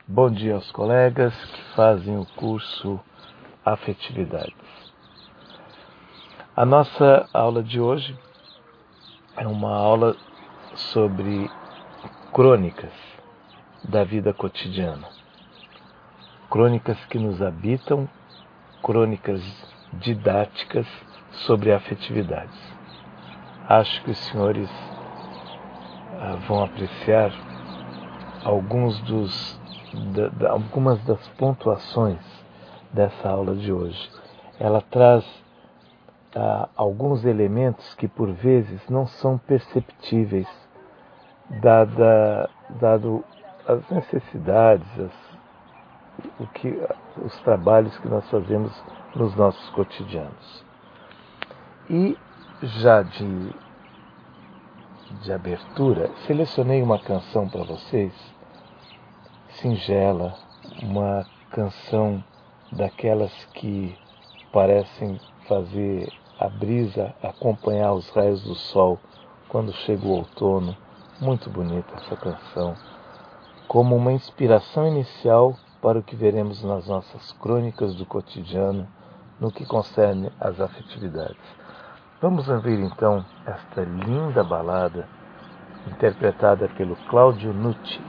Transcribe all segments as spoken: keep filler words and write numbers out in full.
Bom dia aos colegas que fazem o curso Afetividades. A nossa aula de hoje é uma aula sobre crônicas da vida cotidiana. Crônicas que nos habitam, crônicas didáticas sobre afetividades. Acho que os senhores ah, vão apreciar alguns dos, da, da, algumas das pontuações dessa aula de hoje. Ela traz ah, alguns elementos que por vezes não são perceptíveis, dada, dado as necessidades, as, o que, os trabalhos que nós fazemos nos nossos cotidianos. E já de, de abertura, selecionei uma canção para vocês, singela, uma canção daquelas que parecem fazer a brisa acompanhar os raios do sol quando chega o outono. Muito bonita essa canção, como uma inspiração inicial para o que veremos nas nossas crônicas do cotidiano no que concerne às afetividades. Vamos ouvir então esta linda balada interpretada pelo Claudio Nucci.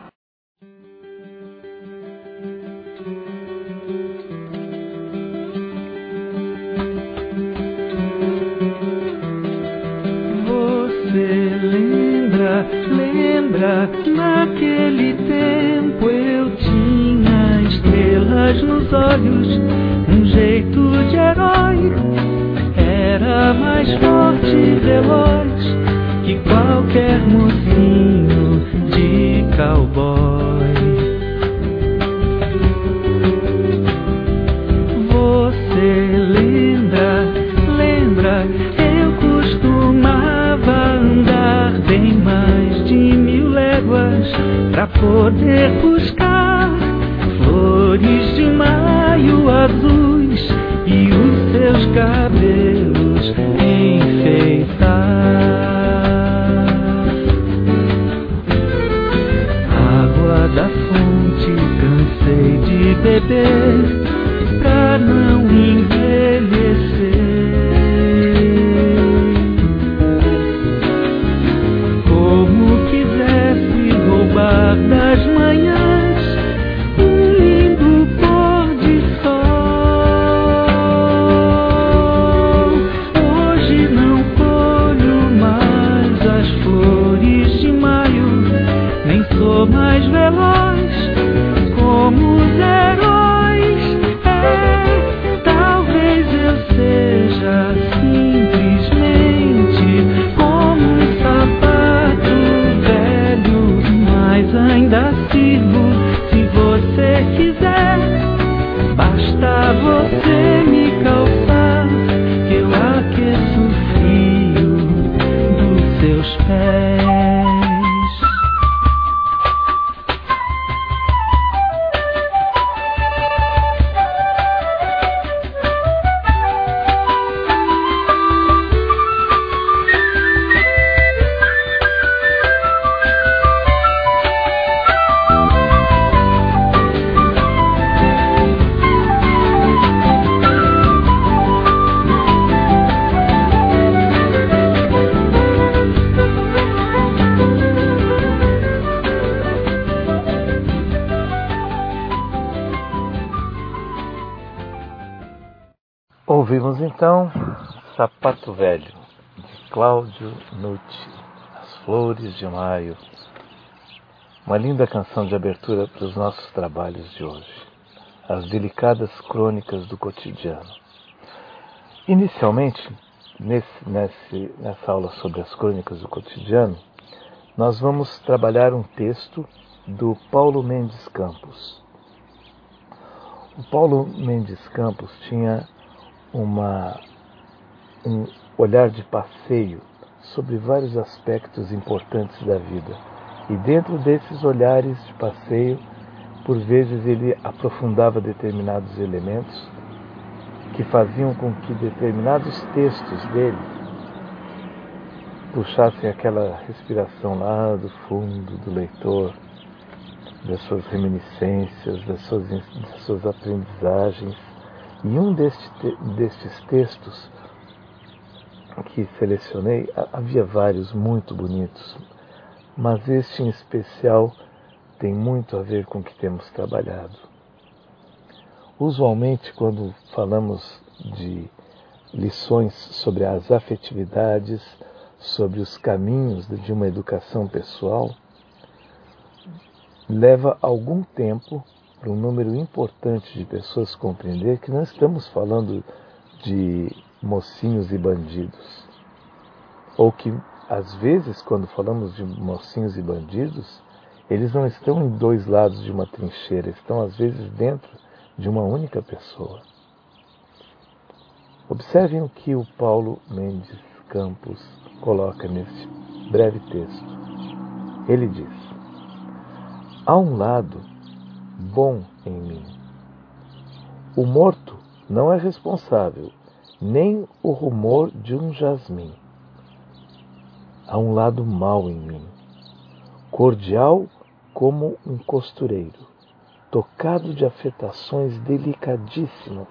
Você lembra, lembra, naquele tempo eu tinha estrelas nos olhos, um jeito de herói, era mais forte e veloz que qualquer mocinho de cowboy. Você lembra, lembra, eu costumava andar bem mais de mil léguas pra poder buscar flores de maio azuis e os seus cabelos enfeitar. Água da fonte cansei de beber pra não envelhecer. Como quisesse roubar das manhãs um lindo pôr de sol. Hoje não colho mais as flores de maio, nem sou mais veloz como os heróis. É, talvez eu seja simplesmente como um sapato velho, mas ainda sirvo se você quiser. Basta você me calçar que eu aqueço o frio dos seus pés. Ouvimos então Sapato Velho, de Claudio Nucci, As Flores de Maio. Uma linda canção de abertura para os nossos trabalhos de hoje, as delicadas crônicas do cotidiano. Inicialmente, nesse, nesse, nessa aula sobre as crônicas do cotidiano, nós vamos trabalhar um texto do Paulo Mendes Campos. O Paulo Mendes Campos tinha Uma, um olhar de passeio sobre vários aspectos importantes da vida. E dentro desses olhares de passeio, por vezes ele aprofundava determinados elementos que faziam com que determinados textos dele puxassem aquela respiração lá do fundo do leitor das suas reminiscências, das suas, das suas aprendizagens. E um deste, destes textos que selecionei, havia vários muito bonitos, mas este em especial tem muito a ver com o que temos trabalhado. Usualmente, quando falamos de lições sobre as afetividades, sobre os caminhos de uma educação pessoal, leva algum tempo para um número importante de pessoas compreender que não estamos falando de mocinhos e bandidos. Ou que, às vezes, quando falamos de mocinhos e bandidos, eles não estão em dois lados de uma trincheira, estão, às vezes, dentro de uma única pessoa. Observem o que o Paulo Mendes Campos coloca nesse breve texto. Ele diz: há um lado bom em mim. O morto não é responsável, nem o rumor de um jasmim. Há um lado mau em mim, cordial como um costureiro, tocado de afetações delicadíssimas.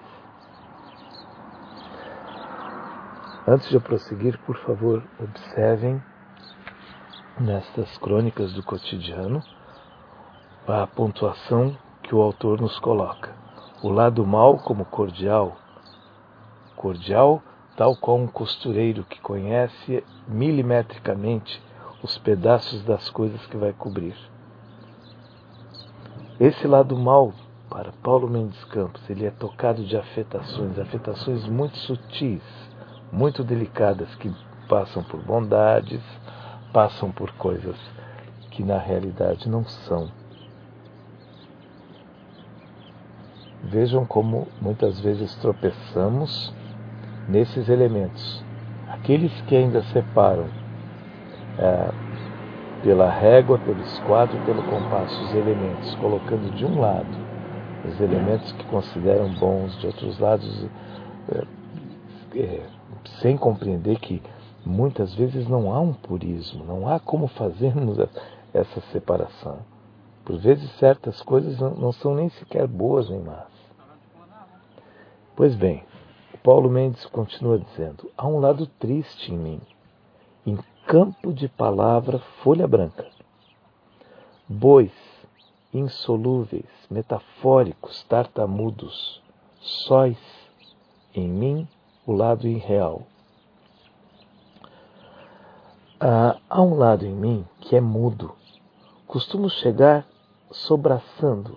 Antes de eu prosseguir, por favor, observem nestas crônicas do cotidiano a pontuação que o autor nos coloca. O lado mau como cordial. Cordial, tal qual um costureiro que conhece milimetricamente os pedaços das coisas que vai cobrir. Esse lado mau, para Paulo Mendes Campos, ele é tocado de afetações, afetações muito sutis, muito delicadas, que passam por bondades, passam por coisas que na realidade não são. Vejam como muitas vezes tropeçamos nesses elementos. Aqueles que ainda separam é, pela régua, pelo esquadro, pelo compasso os elementos, colocando de um lado os elementos que consideram bons, de outros lados, é, é, sem compreender que muitas vezes não há um purismo, não há como fazermos essa separação. Por vezes certas coisas não, não são nem sequer boas nem más. Pois bem, o Paulo Mendes continua dizendo: há um lado triste em mim, em campo de palavra folha branca. Bois, insolúveis, metafóricos, tartamudos, sóis em mim o lado irreal. Ah, há um lado em mim que é mudo. Costumo chegar sobraçando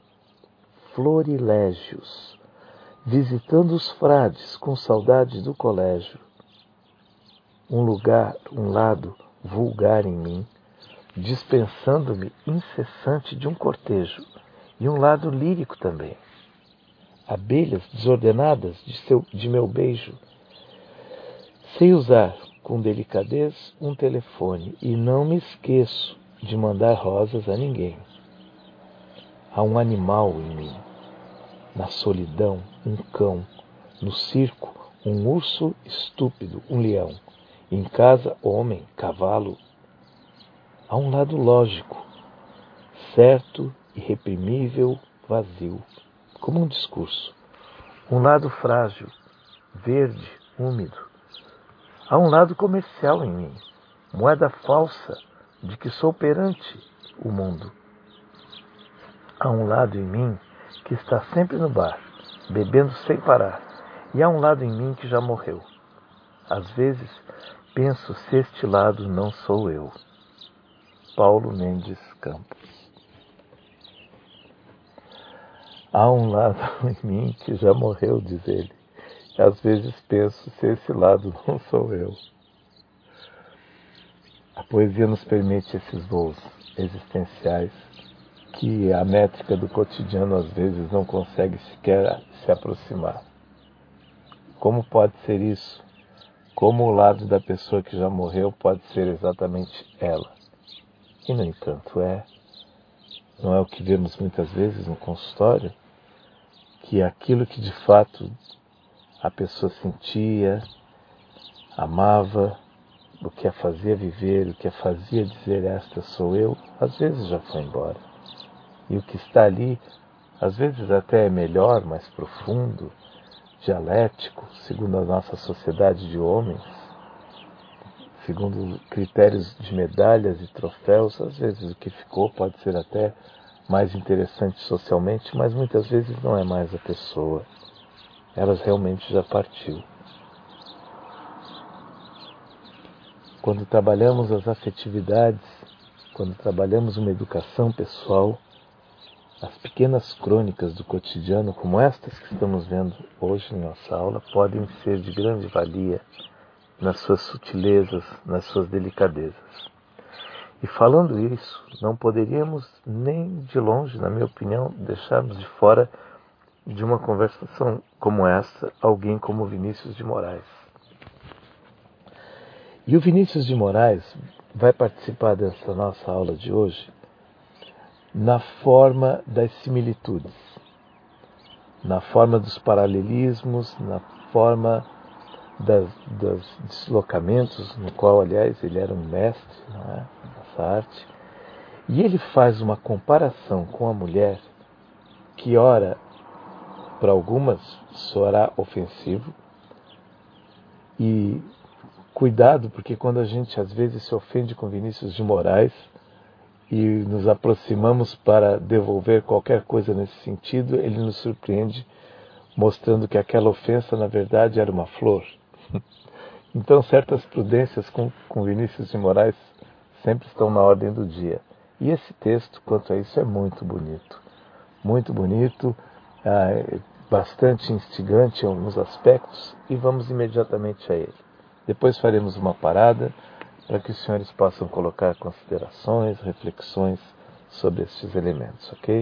florilégios, visitando os frades com saudade do colégio. Um lugar, um lado vulgar em mim, dispensando-me incessante de um cortejo, e um lado lírico também. Abelhas desordenadas de, seu, de meu beijo. Sei usar com delicadez um telefone e não me esqueço de mandar rosas a ninguém. Há um animal em mim. Na solidão, um cão. No circo, um urso estúpido, um leão. Em casa, homem, cavalo. Há um lado lógico, certo, irreprimível, vazio, como um discurso. Um lado frágil, verde, úmido. Há um lado comercial em mim, moeda falsa de que sou perante o mundo. Há um lado em mim que está sempre no bar, bebendo sem parar. E há um lado em mim que já morreu. Às vezes, penso se este lado não sou eu. Paulo Mendes Campos. Há um lado em mim que já morreu, diz ele. E às vezes penso se esse lado não sou eu. A poesia nos permite esses voos existenciais que a métrica do cotidiano às vezes não consegue sequer se aproximar. Como pode ser isso? Como o lado da pessoa que já morreu pode ser exatamente ela? E, no entanto, é. Não é o que vemos muitas vezes no consultório? Que aquilo que de fato a pessoa sentia, amava, o que a fazia viver, o que a fazia dizer esta sou eu, às vezes já foi embora. E o que está ali, às vezes até é melhor, mais profundo, dialético, segundo a nossa sociedade de homens, segundo critérios de medalhas e troféus. Às vezes o que ficou pode ser até mais interessante socialmente, mas muitas vezes não é mais a pessoa. Ela realmente já partiu. Quando trabalhamos as afetividades, quando trabalhamos uma educação pessoal, as pequenas crônicas do cotidiano, como estas que estamos vendo hoje em nossa aula, podem ser de grande valia nas suas sutilezas, nas suas delicadezas. E falando isso, não poderíamos nem de longe, na minha opinião, deixarmos de fora de uma conversação como essa alguém como Vinícius de Moraes. E o Vinícius de Moraes vai participar dessa nossa aula de hoje na forma das similitudes, na forma dos paralelismos, na forma das, dos deslocamentos, no qual, aliás, ele era um mestre, não é? Nessa arte. E ele faz uma comparação com a mulher que, ora, para algumas soará ofensivo, e cuidado, porque quando a gente às vezes se ofende com Vinícius de Moraes e nos aproximamos para devolver qualquer coisa nesse sentido, ele nos surpreende mostrando que aquela ofensa na verdade era uma flor. Então certas prudências com, com Vinícius de Moraes sempre estão na ordem do dia. E esse texto, quanto a isso, é muito bonito. Muito bonito, ah, bastante instigante em alguns aspectos, e vamos imediatamente a ele. Depois faremos uma parada para que os senhores possam colocar considerações, reflexões sobre estes elementos, ok?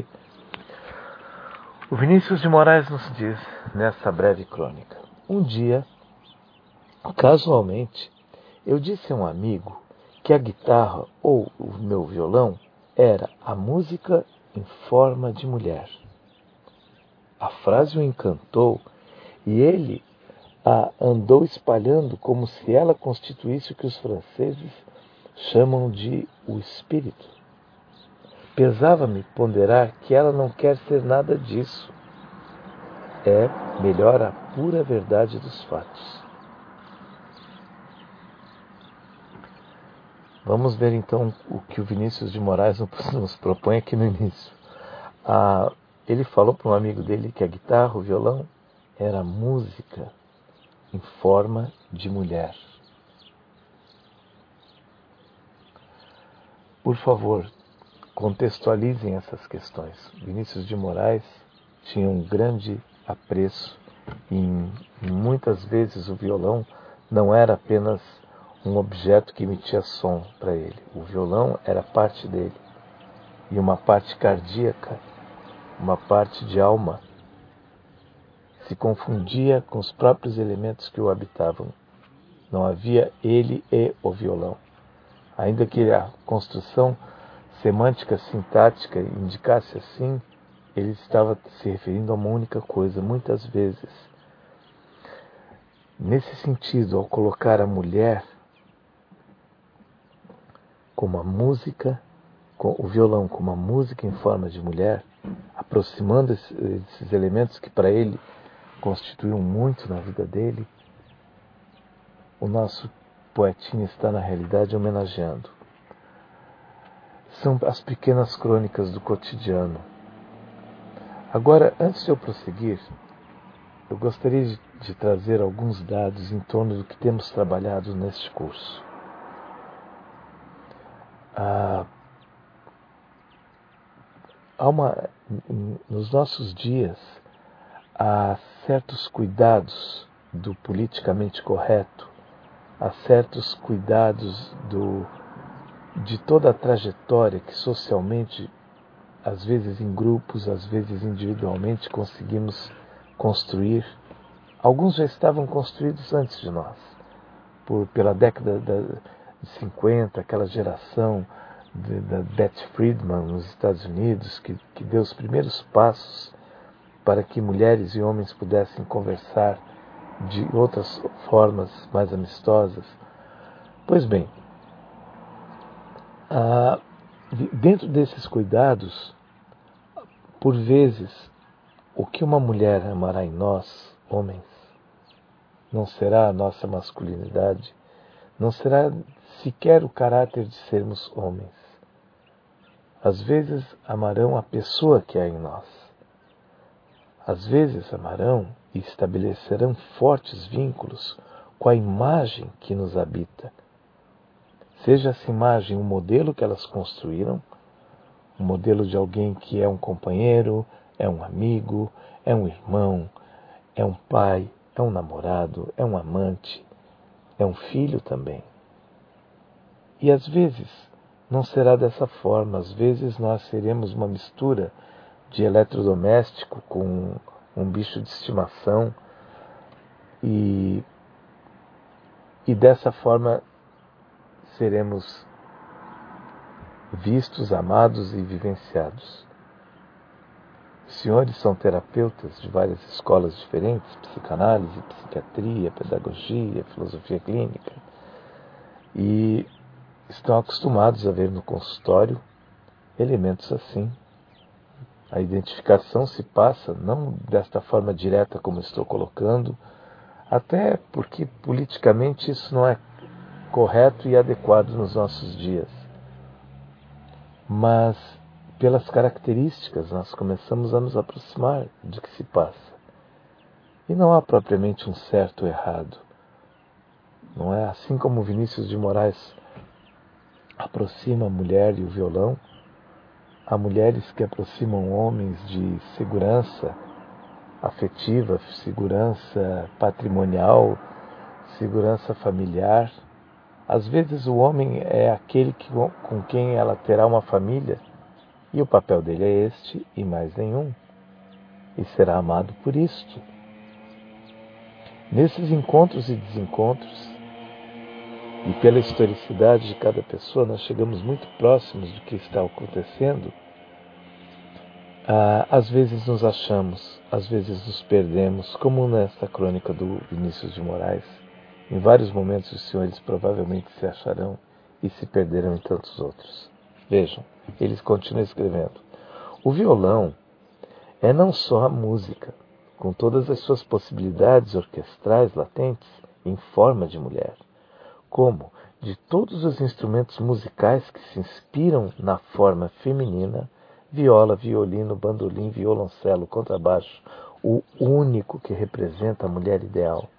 O Vinícius de Moraes nos diz, nessa breve crônica: um dia, casualmente, eu disse a um amigo que a guitarra ou o meu violão era a música em forma de mulher. A frase o encantou e ele a andou espalhando como se ela constituísse o que os franceses chamam de o espírito. Pesava-me ponderar que ela não quer ser nada disso. É melhor a pura verdade dos fatos. Vamos ver então o que o Vinícius de Moraes nos propõe aqui no início. Ah, ele falou para um amigo dele que a guitarra, o violão, era música em forma de mulher. Por favor, contextualizem essas questões. Vinícius de Moraes tinha um grande apreço e muitas vezes o violão não era apenas um objeto que emitia som para ele. O violão era parte dele, e uma parte cardíaca, uma parte de alma, se confundia com os próprios elementos que o habitavam. Não havia ele e o violão. Ainda que a construção semântica, sintática indicasse assim, ele estava se referindo a uma única coisa, muitas vezes. Nesse sentido, ao colocar a mulher como a música, com o violão como a música em forma de mulher, aproximando esses elementos que para ele constituíam muito na vida dele, o nosso poetinha está na realidade homenageando. São as pequenas crônicas do cotidiano. Agora, antes de eu prosseguir, eu gostaria de, de trazer alguns dados em torno do que temos trabalhado neste curso. Ah, há uma, nos nossos dias, há certos cuidados do politicamente correto, há certos cuidados do, de toda a trajetória que socialmente, às vezes em grupos, às vezes individualmente, conseguimos construir. Alguns já estavam construídos antes de nós, por, pela década de cinquenta, aquela geração de, da Bette Friedman nos Estados Unidos, que, que deu os primeiros passos para que mulheres e homens pudessem conversar de outras formas mais amistosas. Pois bem, ah, dentro desses cuidados, Por vezes, o que uma mulher amará em nós, homens, não será a nossa masculinidade, não será sequer o caráter de sermos homens. Às vezes amarão a pessoa que há em nós. Às vezes amarão e estabelecerão fortes vínculos com a imagem que nos habita. Seja essa imagem um modelo que elas construíram, um modelo de alguém que é um companheiro, é um amigo, é um irmão, é um pai, é um namorado, é um amante, é um filho também. E às vezes não será dessa forma, às vezes nós seremos uma mistura de eletrodoméstico com um bicho de estimação e, e dessa forma seremos vistos, amados e vivenciados. Os senhores são terapeutas de várias escolas diferentes, psicanálise, psiquiatria, pedagogia, filosofia clínica, e estão acostumados a ver no consultório elementos assim. A identificação se passa, não desta forma direta como estou colocando, até porque politicamente isso não é correto e adequado nos nossos dias. Mas, pelas características, nós começamos a nos aproximar do que se passa. E não há propriamente um certo ou errado. Não é assim como Vinícius de Moraes aproxima a mulher e o violão, há mulheres que aproximam homens de segurança afetiva, segurança patrimonial, segurança familiar. Às vezes o homem é aquele que, com quem ela terá uma família, e o papel dele é este e mais nenhum, e será amado por isto. Nesses encontros e desencontros, e pela historicidade de cada pessoa, nós chegamos muito próximos do que está acontecendo. Ah, às vezes nos achamos, às vezes nos perdemos, como nesta crônica do Vinícius de Moraes. Em vários momentos os senhores provavelmente se acharão e se perderão em tantos outros. Vejam, eles continuam escrevendo. O violão é não só a música, com todas as suas possibilidades orquestrais latentes em forma de mulher, como de todos os instrumentos musicais que se inspiram na forma feminina, viola, violino, bandolim, violoncelo, contrabaixo, o único que representa a mulher ideal.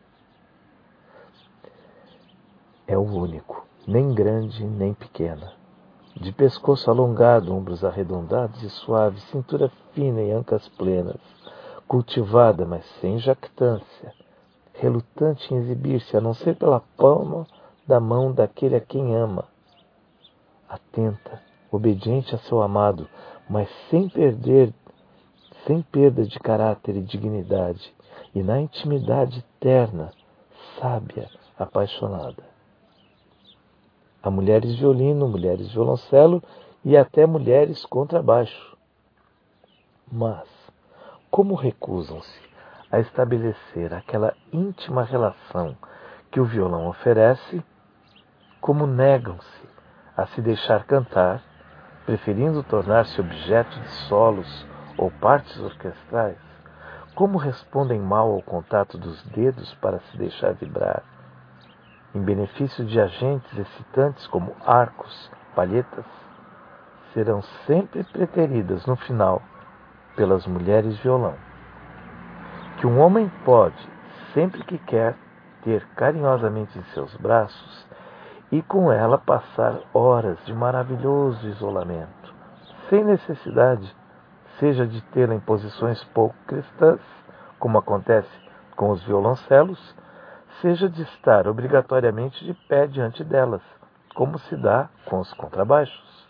É o único, nem grande nem pequena, de pescoço alongado, ombros arredondados e suaves, cintura fina e ancas plenas, cultivada, mas sem jactância, relutante em exibir-se, a não ser pela palma da mão daquele a quem ama, atenta, obediente a seu amado, mas sem perder, sem perda de caráter e dignidade, e na intimidade terna, sábia, apaixonada. Há mulheres violino, mulheres violoncelo e até mulheres contrabaixo. Mas, como recusam-se a estabelecer aquela íntima relação que o violão oferece, como negam-se a se deixar cantar, preferindo tornar-se objeto de solos ou partes orquestrais, como respondem mal ao contato dos dedos para se deixar vibrar, em benefício de agentes excitantes como arcos, palhetas, serão sempre preteridas no final pelas mulheres violão, que um homem pode, sempre que quer, ter carinhosamente em seus braços e com ela passar horas de maravilhoso isolamento, sem necessidade, seja de tê-la em posições pouco cristãs, como acontece com os violoncelos, seja de estar obrigatoriamente de pé diante delas, como se dá com os contrabaixos.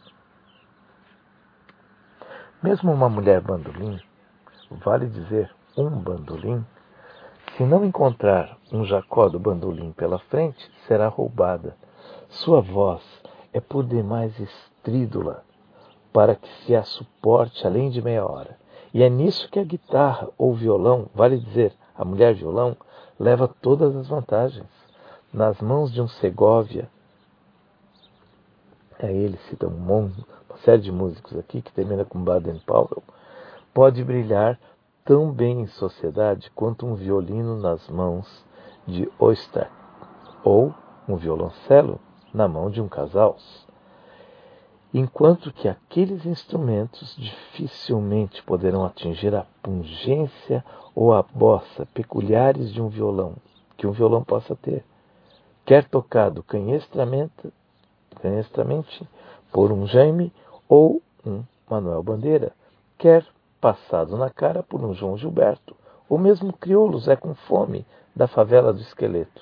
Mesmo uma mulher bandolim, vale dizer um bandolim, se não encontrar um jacó do bandolim pela frente, será roubada. Sua voz é por demais estrídula para que se a suporte além de meia hora. E é nisso que a guitarra ou violão, vale dizer, a mulher violão, leva todas as vantagens. Nas mãos de um Segovia, aí ele cita um monte, uma série de músicos aqui que termina com Baden-Powell, pode brilhar tão bem em sociedade quanto um violino nas mãos de Oistrakh, ou um violoncelo na mão de um casal. Enquanto que aqueles instrumentos dificilmente poderão atingir a pungência ou a bossa peculiares de um violão, que um violão possa ter, quer tocado canhestramente, canhestramente por um Jaime ou um Manuel Bandeira, quer passado na cara por um João Gilberto, ou mesmo crioulo Zé com Fome, da favela do Esqueleto.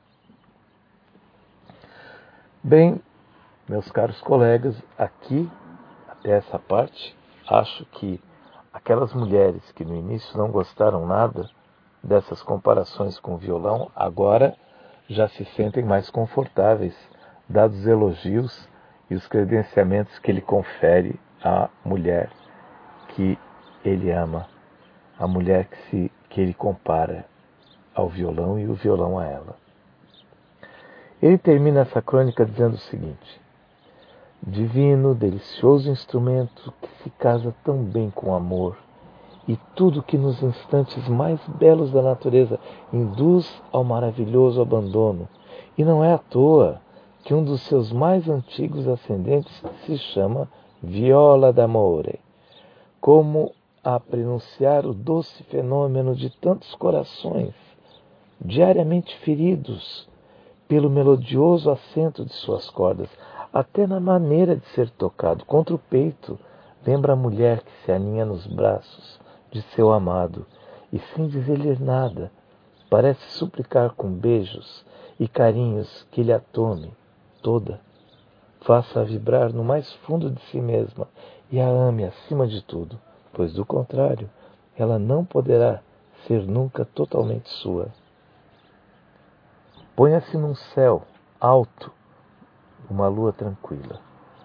Bem, meus caros colegas, aqui, até essa parte, acho que aquelas mulheres que no início não gostaram nada dessas comparações com o violão, agora já se sentem mais confortáveis, dados os elogios e os credenciamentos que ele confere à mulher que ele ama, a mulher que, se, que ele compara ao violão e o violão a ela. Ele termina essa crônica dizendo o seguinte: divino, delicioso instrumento que se casa tão bem com o amor, e tudo que nos instantes mais belos da natureza induz ao maravilhoso abandono. E não é à toa que um dos seus mais antigos ascendentes se chama Viola d'Amore, como a prenunciar o doce fenômeno de tantos corações, diariamente feridos pelo melodioso acento de suas cordas, até na maneira de ser tocado contra o peito, lembra a mulher que se aninha nos braços de seu amado e, sem dizer-lhe nada, parece suplicar com beijos e carinhos que lhe a tome toda, faça-a vibrar no mais fundo de si mesma e a ame acima de tudo, pois do contrário, ela não poderá ser nunca totalmente sua. Ponha-se num céu alto, uma lua tranquila.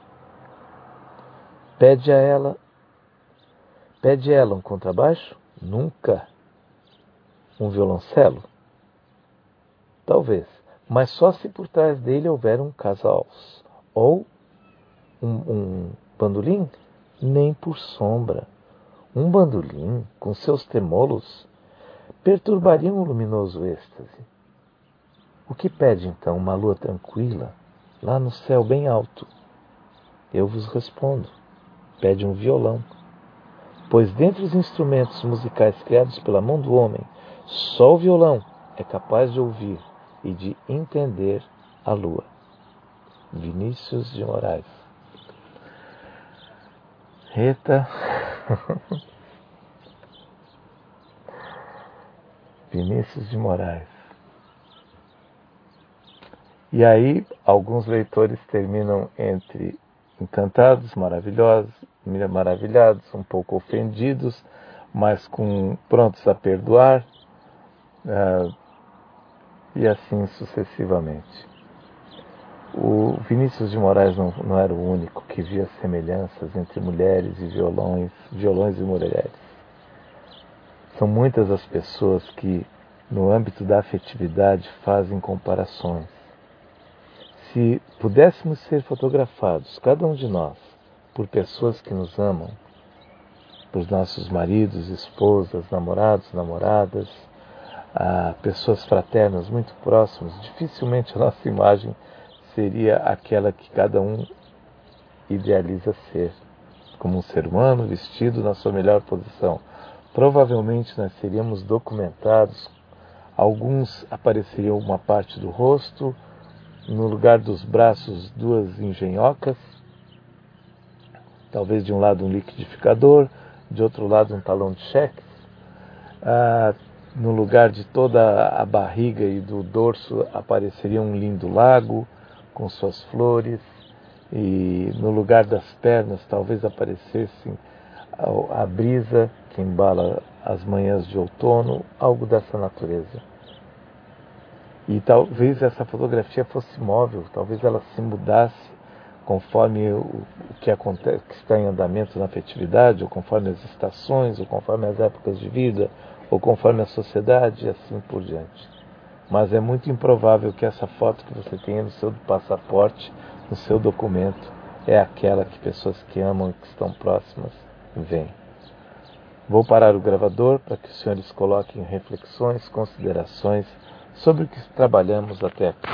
Pede a ela, pede ela um contrabaixo? Nunca. Um violoncelo? Talvez, mas só se por trás dele houver um casal. Ou um, um bandolim? Nem por sombra. Um bandolim, com seus tremolos, perturbaria um luminoso êxtase. O que pede então uma lua tranquila, lá no céu bem alto? Eu vos respondo, pede um violão, pois dentre os instrumentos musicais criados pela mão do homem, só o violão é capaz de ouvir e de entender a lua. Vinícius de Moraes. Eita! Vinícius de Moraes. E aí, alguns leitores terminam entre encantados, maravilhosos, maravilhados, um pouco ofendidos, mas com, prontos a perdoar, uh, e assim sucessivamente. O Vinícius de Moraes não, não era o único que via semelhanças entre mulheres e violões, violões e mulheres. São muitas as pessoas que, no âmbito da afetividade, fazem comparações. Se pudéssemos ser fotografados, cada um de nós, por pessoas que nos amam, por nossos maridos, esposas, namorados, namoradas, ah, pessoas fraternas muito próximas, dificilmente a nossa imagem seria aquela que cada um idealiza ser, como um ser humano vestido na sua melhor posição. Provavelmente nós seríamos documentados, alguns apareceriam uma parte do rosto, no lugar dos braços duas engenhocas, talvez de um lado um liquidificador, de outro lado um talão de cheques, ah, no lugar de toda a barriga e do dorso apareceria um lindo lago com suas flores, e no lugar das pernas talvez aparecesse a, a brisa que embala as manhãs de outono, algo dessa natureza. E talvez essa fotografia fosse móvel, talvez ela se mudasse conforme o, o que, acontece, que está em andamento na afetividade, ou conforme as estações, ou conforme as épocas de vida, ou conforme a sociedade, e assim por diante. Mas é muito improvável que essa foto que você tenha no seu passaporte, no seu documento, é aquela que pessoas que amam e que estão próximas veem. Vou parar o gravador para que os senhores coloquem reflexões, considerações sobre o que trabalhamos até aqui.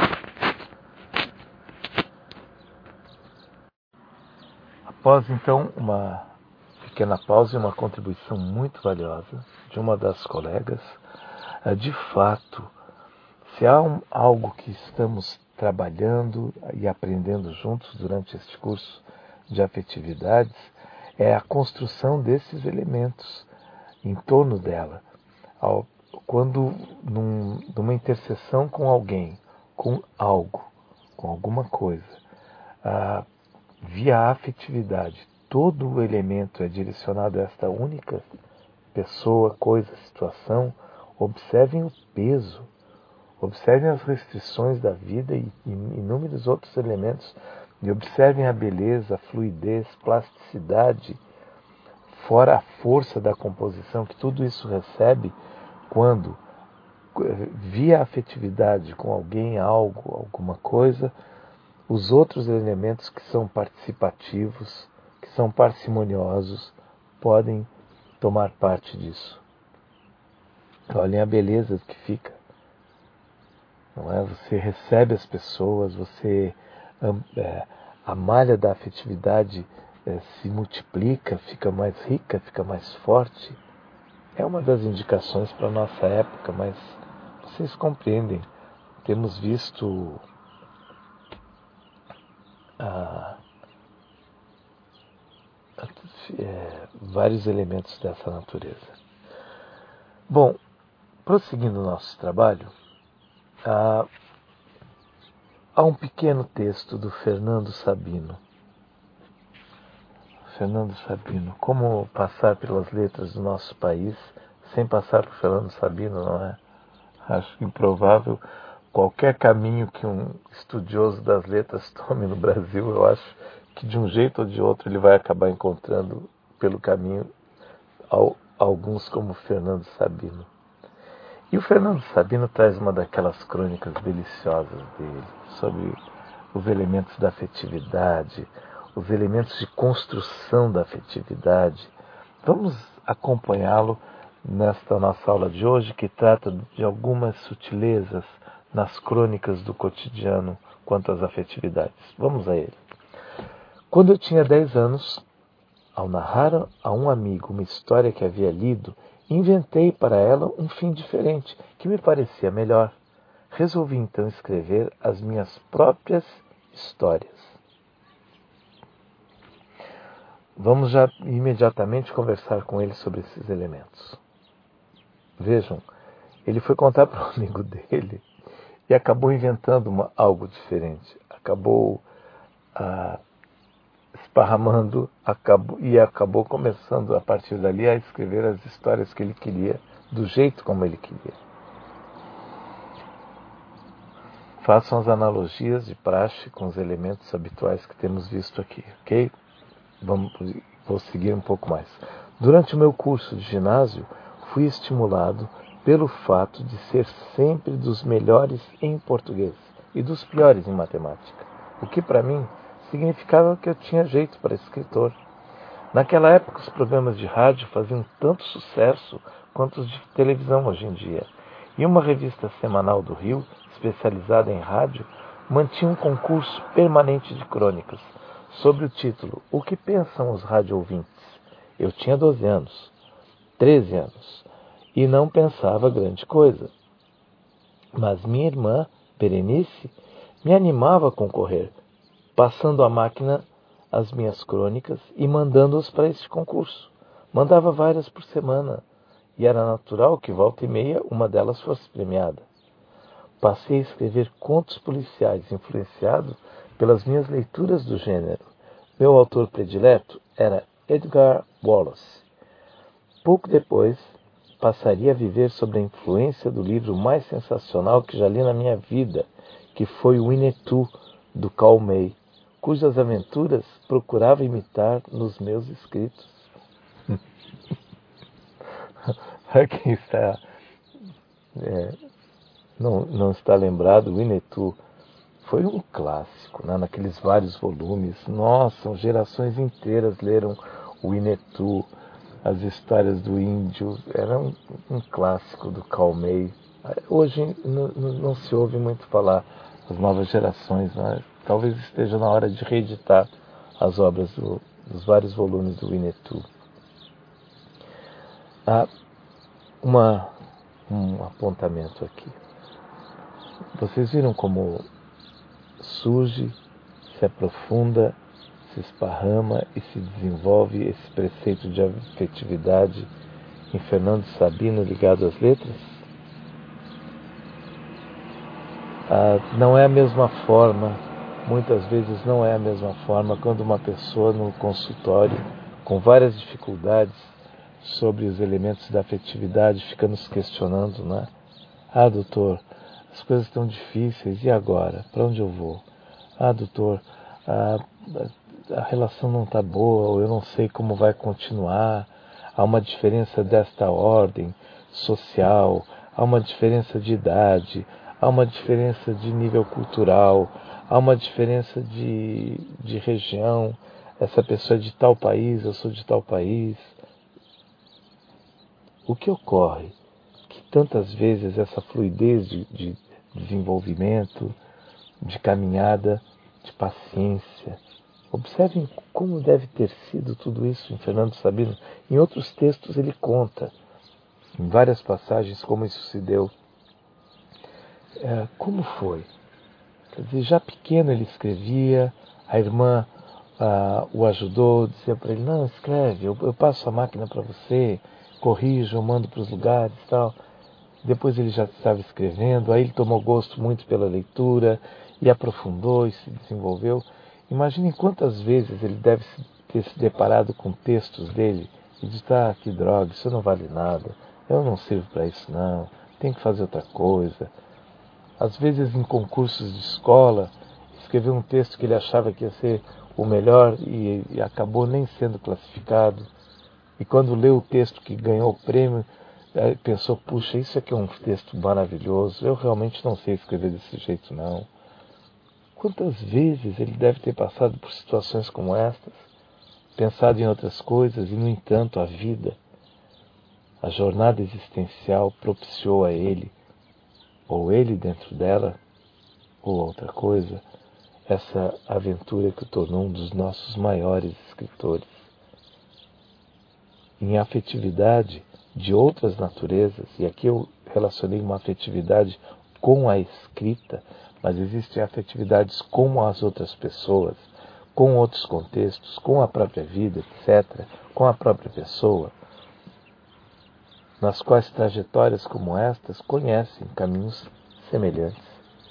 Após então uma pequena pausa e uma contribuição muito valiosa de uma das colegas, de fato, se há um, algo que estamos trabalhando e aprendendo juntos durante este curso de afetividades, é a construção desses elementos em torno dela. Ao, quando num, numa interseção com alguém, com algo, com alguma coisa, ah, via a afetividade, todo o elemento é direcionado a esta única pessoa, coisa, situação, observem o peso, observem as restrições da vida e, e inúmeros outros elementos, e observem a beleza, a fluidez, plasticidade, fora a força da composição, que tudo isso recebe quando, via afetividade com alguém, algo, alguma coisa, os outros elementos que são participativos, que são parcimoniosos, podem tomar parte disso. Olhem a beleza que fica. Não é? Você recebe as pessoas, você é, a malha da afetividade é, se multiplica, fica mais rica, fica mais forte. É uma das indicações para a nossa época, mas vocês compreendem. Temos visto ah, é, vários elementos dessa natureza. Bom, prosseguindo o nosso trabalho, há, há um pequeno texto do Fernando Sabino. Fernando Sabino, como passar pelas letras do nosso país sem passar por Fernando Sabino, não é? Acho improvável. Qualquer caminho que um estudioso das letras tome no Brasil, eu acho que de um jeito ou de outro ele vai acabar encontrando pelo caminho alguns como Fernando Sabino. E o Fernando Sabino traz uma daquelas crônicas deliciosas dele, sobre os elementos da afetividade, os elementos de construção da afetividade. Vamos acompanhá-lo nesta nossa aula de hoje, que trata de algumas sutilezas nas crônicas do cotidiano quanto às afetividades. Vamos a ele. Quando eu tinha dez anos, ao narrar a um amigo uma história que havia lido, inventei para ela um fim diferente, que me parecia melhor. Resolvi então escrever as minhas próprias histórias. Vamos já imediatamente conversar com ele sobre esses elementos. Vejam, ele foi contar para um amigo dele e acabou inventando uma, algo diferente. Acabou ah, esparramando acabou, e acabou começando a partir dali a escrever as histórias que ele queria, do jeito como ele queria. Façam as analogias de praxe com os elementos habituais que temos visto aqui, ok? Vamos, vou seguir um pouco mais. Durante o meu curso de ginásio, fui estimulado pelo fato de ser sempre dos melhores em português e dos piores em matemática, o que para mim significava que eu tinha jeito para escritor. Naquela época, os programas de rádio faziam tanto sucesso quanto os de televisão hoje em dia, e uma revista semanal do Rio, especializada em rádio, mantinha um concurso permanente de crônicas, sob o título O que pensam os rádio-ouvintes? Eu tinha doze anos, treze anos, e não pensava grande coisa. Mas minha irmã, Berenice, me animava a concorrer, passando à máquina as minhas crônicas e mandando-as para este concurso. Mandava várias por semana, e era natural que volta e meia uma delas fosse premiada. Passei a escrever contos policiais, influenciado pelas minhas leituras do gênero. Meu autor predileto era Edgar Wallace. Pouco depois, passaria a viver sob a influência do livro mais sensacional que já li na minha vida, que foi Winnetou, do Karl May, cujas aventuras procurava imitar nos meus escritos. Para quem está, é, não, não está lembrado, Winnetou foi um clássico, né? Naqueles vários volumes. Nossa, gerações inteiras leram o Winnetou. as histórias do índio, era um, um clássico do Calmei. Hoje não, não se ouve muito falar as novas gerações, mas talvez esteja na hora de reeditar as obras do, dos vários volumes do Winnetou. Há uma, um apontamento aqui. Vocês viram como surge, se aprofunda, se esparrama e se desenvolve esse preceito de afetividade em Fernando Sabino ligado às letras? Ah, não é a mesma forma, muitas vezes não é a mesma forma quando uma pessoa no consultório, com várias dificuldades sobre os elementos da afetividade, fica nos questionando, né? Ah, doutor, as coisas estão difíceis, e agora? Para onde eu vou? Ah, doutor, a, a relação não está boa, ou eu não sei como vai continuar, há uma diferença desta ordem social, há uma diferença de idade, há uma diferença de nível cultural, há uma diferença de, de região, essa pessoa é de tal país, eu sou de tal país. O que ocorre? Que tantas vezes essa fluidez de, de desenvolvimento, de caminhada, de paciência. Observem como deve ter sido tudo isso em Fernando Sabino. Em outros textos ele conta, em várias passagens, como isso se deu. É, como foi? Quer dizer, já pequeno ele escrevia, a irmã ah, o ajudou, dizia para ele, não, escreve, eu, eu passo a máquina para você, corrijo, eu mando para os lugares e tal. Depois ele já estava escrevendo, aí ele tomou gosto muito pela leitura e aprofundou e se desenvolveu. Imaginem quantas vezes ele deve ter se deparado com textos dele e dito, ah, que droga, isso não vale nada, eu não sirvo para isso não, tenho que fazer outra coisa. Às vezes em concursos de escola, escreveu um texto que ele achava que ia ser o melhor e, e acabou nem sendo classificado. E quando leu o texto que ganhou o prêmio, pensou, puxa, isso aqui é um texto maravilhoso, eu realmente não sei escrever desse jeito não. Quantas vezes ele deve ter passado por situações como estas, pensado em outras coisas e, no entanto, a vida, a jornada existencial propiciou a ele, ou ele dentro dela, ou outra coisa, essa aventura que o tornou um dos nossos maiores escritores. Em afetividade de outras naturezas, e aqui eu relacionei uma afetividade com a escrita, mas existem afetividades com as outras pessoas, com outros contextos, com a própria vida, etcétera, com a própria pessoa, nas quais trajetórias como estas conhecem caminhos semelhantes.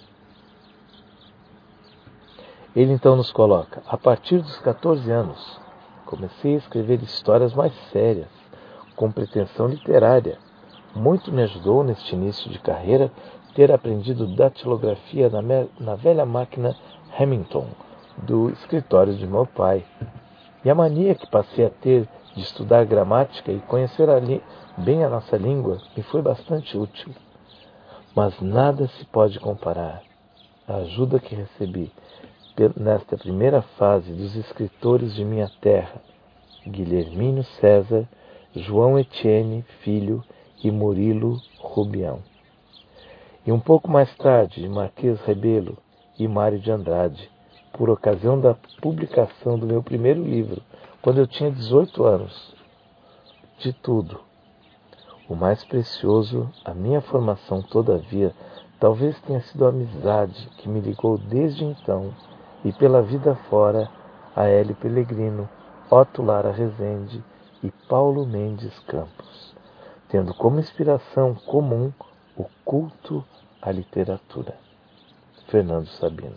Ele então nos coloca, a partir dos catorze anos, comecei a escrever histórias mais sérias, com pretensão literária. Muito me ajudou neste início de carreira ter aprendido datilografia na, me- na velha máquina Remington, do escritório de meu pai. E a mania que passei a ter de estudar gramática e conhecer a li- bem a nossa língua me foi bastante útil. Mas nada se pode comparar à ajuda que recebi nesta primeira fase dos escritores de minha terra, Guilhermino César, João Etienne Filho e Murilo Rubião. E um pouco mais tarde, de Marquês Rebelo e Mário de Andrade, por ocasião da publicação do meu primeiro livro, quando eu tinha dezoito anos. De tudo, o mais precioso, a minha formação, todavia, talvez tenha sido a amizade que me ligou desde então e pela vida fora a Hélio Pellegrino, Otto Lara Rezende e Paulo Mendes Campos, tendo como inspiração comum o culto à literatura. Fernando Sabino.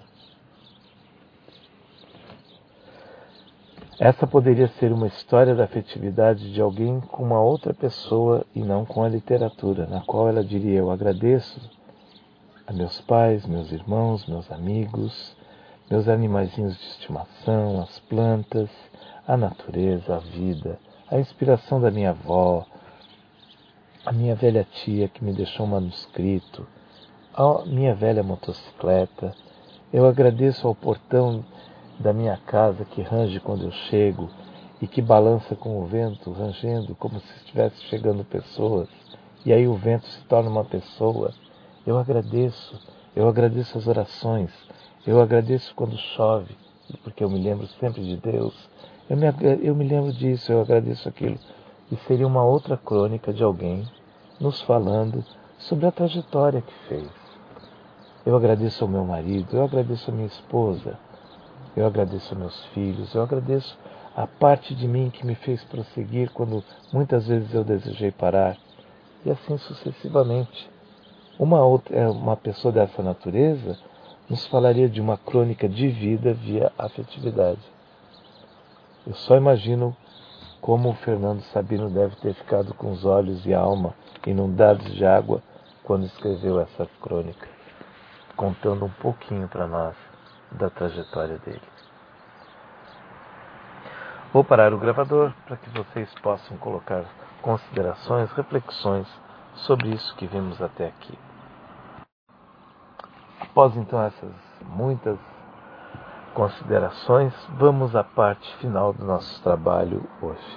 Essa poderia ser uma história da afetividade de alguém com uma outra pessoa e não com a literatura, na qual ela diria, eu agradeço a meus pais, meus irmãos, meus amigos, meus animaizinhos de estimação, as plantas, a natureza, a vida, a inspiração da minha avó, a minha velha tia que me deixou um manuscrito, a minha velha motocicleta. Eu agradeço ao portão da minha casa que range quando eu chego e que balança com o vento, rangendo como se estivesse chegando pessoas, e aí o vento se torna uma pessoa. Eu agradeço, eu agradeço as orações, eu agradeço quando chove, porque eu me lembro sempre de Deus, eu me, eu me lembro disso, eu agradeço aquilo. E seria uma outra crônica de alguém nos falando sobre a trajetória que fez. Eu agradeço ao meu marido, eu agradeço à minha esposa, eu agradeço aos meus filhos, eu agradeço a parte de mim que me fez prosseguir quando muitas vezes eu desejei parar, e assim sucessivamente. Uma, outra, uma pessoa dessa natureza nos falaria de uma crônica de vida via afetividade. Eu só imagino como o Fernando Sabino deve ter ficado com os olhos e a alma inundados de água quando escreveu essa crônica, contando um pouquinho para nós da trajetória dele. Vou parar o gravador para que vocês possam colocar considerações, reflexões sobre isso que vimos até aqui. Após então essas muitas considerações, vamos à parte final do nosso trabalho hoje.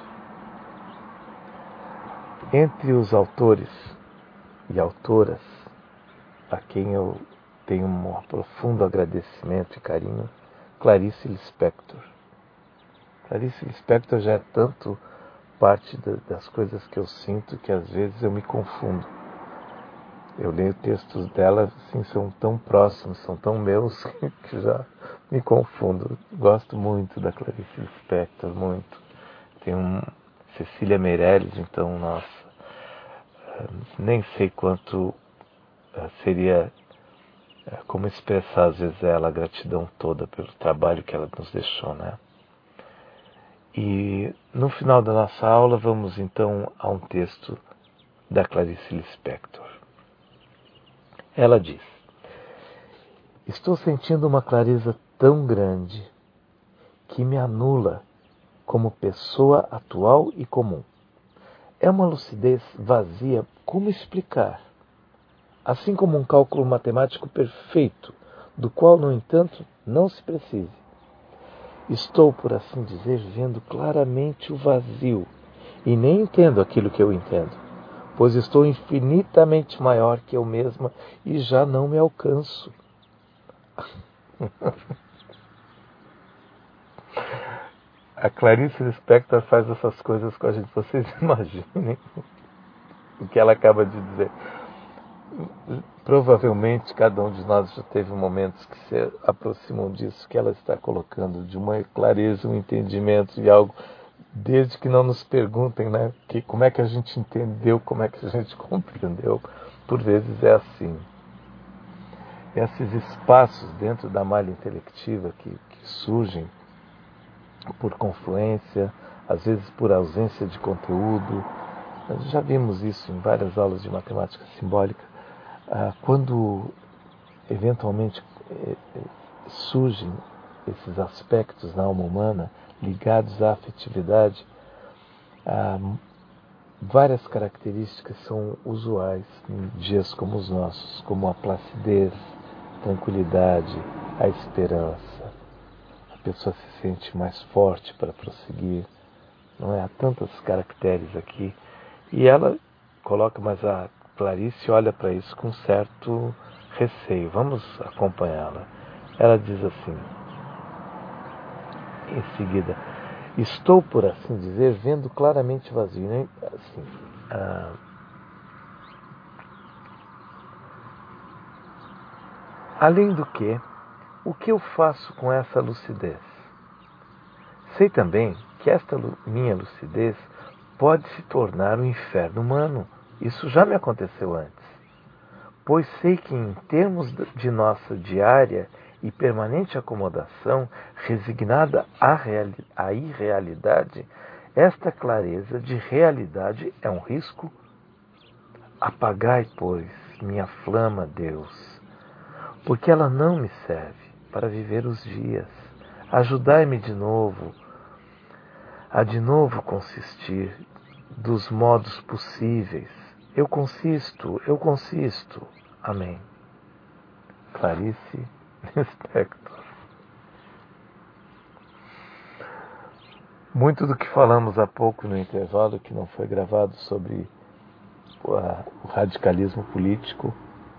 Entre os autores e autoras a quem eu tenho um profundo agradecimento e carinho, Clarice Lispector. Clarice Lispector já é tanto parte das coisas que eu sinto que às vezes eu me confundo. Eu leio textos dela, assim, são tão próximos, são tão meus, que já me confundo. Gosto muito da Clarice Lispector, muito. Tem um Cecília Meirelles, então, nossa, nem sei quanto seria, como expressar às vezes ela, a gratidão toda pelo trabalho que ela nos deixou, né? E no final da nossa aula vamos então a um texto da Clarice Lispector. Ela diz: estou sentindo uma clareza tão grande que me anula como pessoa atual e comum. É uma lucidez vazia, como explicar? Assim como um cálculo matemático perfeito, do qual, no entanto, não se precise. Estou, por assim dizer, vendo claramente o vazio, e nem entendo aquilo que eu entendo, pois estou infinitamente maior que eu mesma e já não me alcanço. A Clarice Lispector faz essas coisas com a gente. Vocês imaginem o que ela acaba de dizer. Provavelmente cada um de nós já teve momentos que se aproximam disso que ela está colocando, de uma clareza, um entendimento de algo, desde que não nos perguntem, né, que, como é que a gente entendeu, como é que a gente compreendeu. Por vezes é assim. Esses espaços dentro da malha intelectiva que, que surgem por confluência, às vezes por ausência de conteúdo. Nós já vimos isso em várias aulas de matemática simbólica. Ah, quando eventualmente eh, surgem esses aspectos na alma humana ligados à afetividade, ah, várias características são usuais em dias como os nossos, como a placidez, a tranquilidade, a esperança. A pessoa se sente mais forte para prosseguir. Não é? Há tantos caracteres aqui. E ela coloca, mas a Clarice olha para isso com certo receio. Vamos acompanhá-la. Ela diz assim, em seguida: estou, por assim dizer, vendo claramente vazio. Né? Assim, ah, além do que, o que eu faço com essa lucidez? Sei também que esta minha lucidez pode se tornar um inferno humano. Isso já me aconteceu antes. Pois sei que, em termos de nossa diária e permanente acomodação, resignada à, reali- à irrealidade, esta clareza de realidade é um risco. Apagai, pois, minha flama, Deus, porque ela não me serve para viver os dias. Ajudai-me de novo, a de novo consistir dos modos possíveis. Eu consisto, eu consisto. Amém. Clarice Lispector. Muito do que falamos há pouco no intervalo, que não foi gravado, sobre o radicalismo político,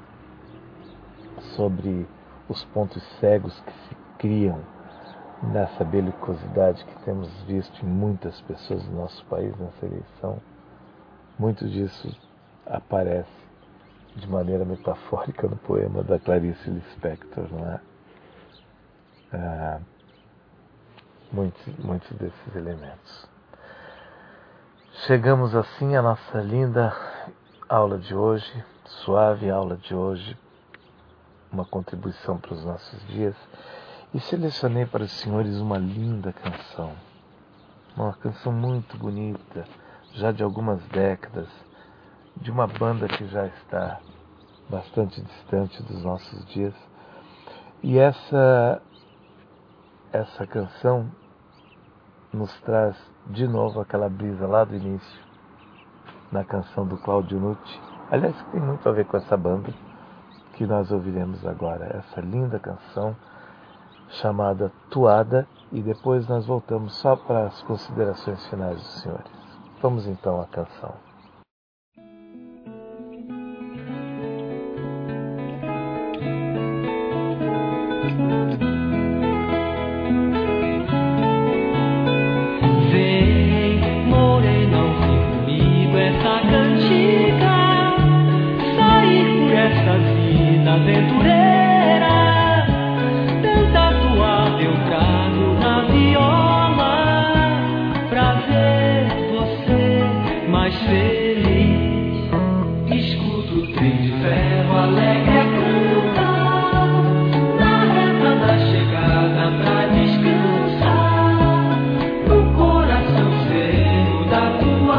sobre os pontos cegos que se criam nessa belicosidade que temos visto em muitas pessoas do nosso país nessa eleição, muito disso aparece de maneira metafórica no poema da Clarice Lispector, não é? Ah, muitos, muitos desses elementos. Chegamos assim à nossa linda aula de hoje, suave aula de hoje, uma contribuição para os nossos dias, e selecionei para os senhores uma linda canção, uma canção muito bonita, já de algumas décadas, de uma banda que já está bastante distante dos nossos dias. E essa, essa canção nos traz de novo aquela brisa lá do início, na canção do Claudio Nucci, aliás, que tem muito a ver com essa banda que nós ouviremos agora, essa linda canção chamada Toada, e depois nós voltamos só para as considerações finais dos senhores. Vamos então à canção. Vem, morena, ouvir comigo essa cantiga, sair por essa vida aventureira, tanta toada eu trago na viola, pra ver você mais feliz. Escuto o trem de ferro alegre a cantar, na reta da chegada pra descansar, no coração sereno da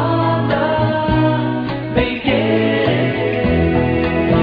toada, bem querer.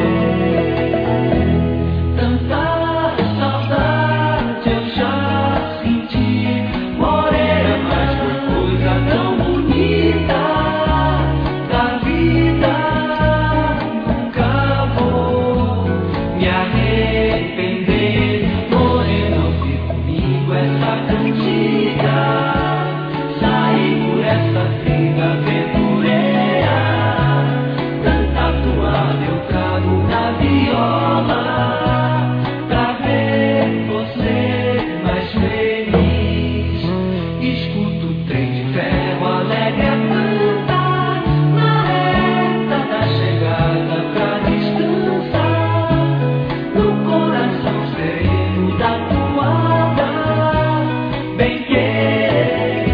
Tanta saudade eu já senti, morena, mas foi coisa tão bonita da vida. Nunca vou me arrepender. Morena, ouve comigo essa cantiga, sair por essa trilha aventureira, tanta toada eu trago na viola, pra ver você mais feliz. Escuto o trem de ferro alegre a cantar, na reta da chegada pra descansar, no coração sereno da toada, bem querer.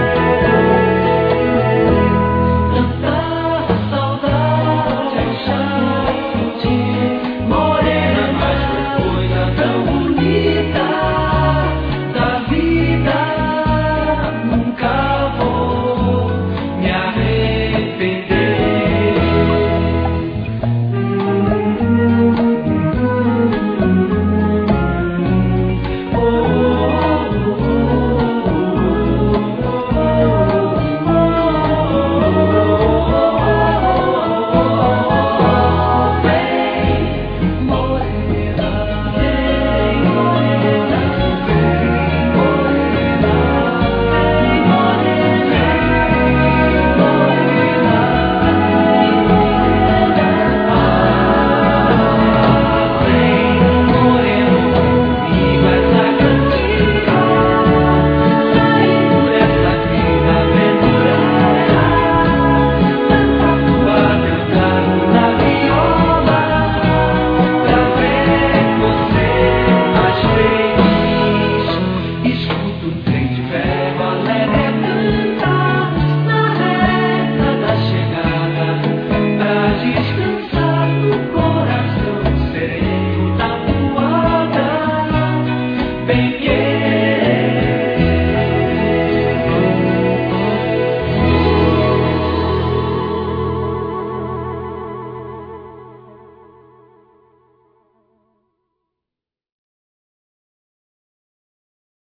Tanta saudade eu já senti, morena, mas foi coisa tão bonita da vida. Nunca vou me arrepender. Vem, morena, vem, morena, vem, morena, vem, morena, vem, morena, comigo essa cantiga, sair por essa vida aventureira, tanta toada eu trago na viola, pra ver você mais feliz. Escuto o trem de ferro alegre a cantar, na reta da chegada pra descansar, no coração sereno da toada, bem que